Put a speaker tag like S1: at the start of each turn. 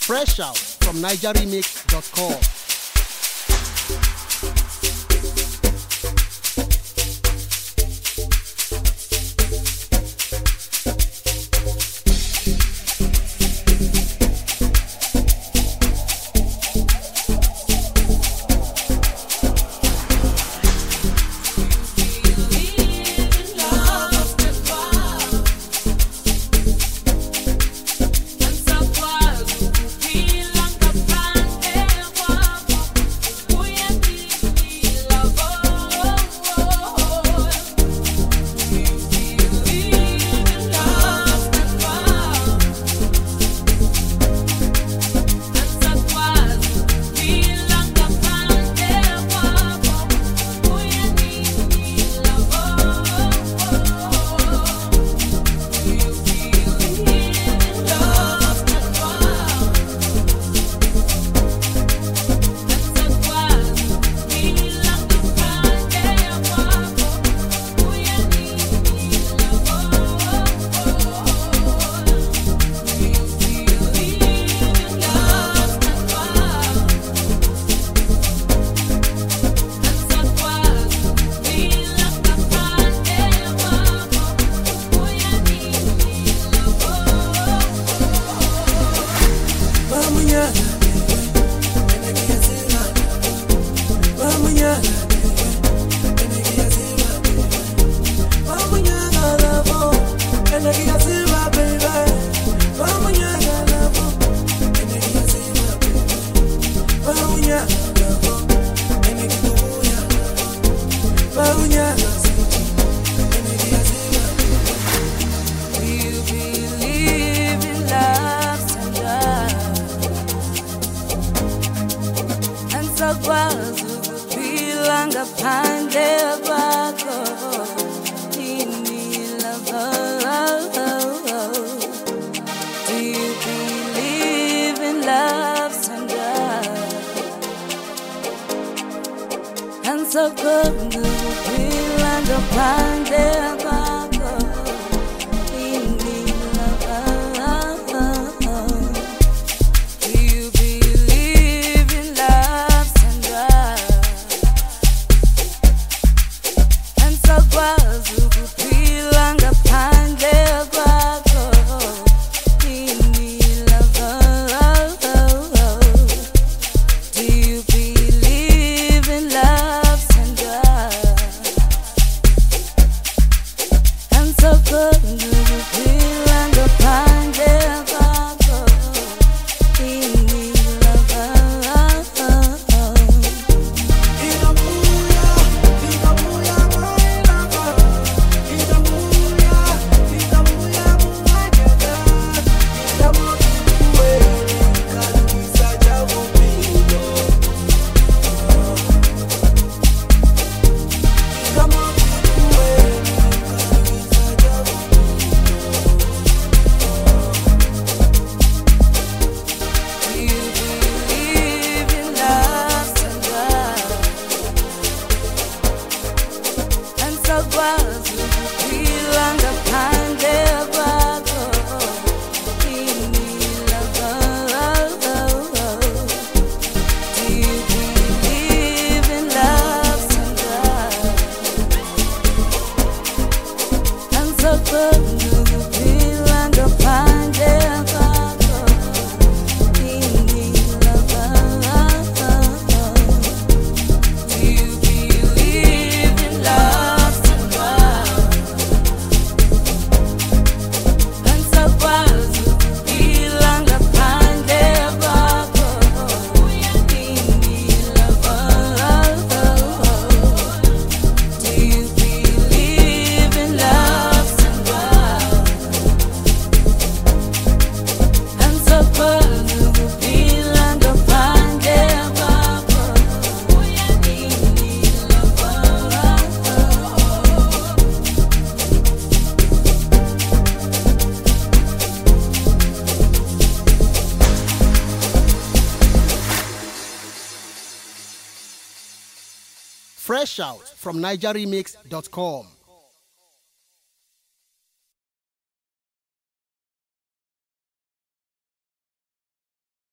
S1: Fresh out from NigerRemix.com.
S2: So good, you feel like a panda bako. In love, do you believe in love, Sandra? And so good, you feel like a panda bako. In love, do you believe in love? So good, do you feel like a panda bako? In love,
S1: Fresh out from NigerRemix.com.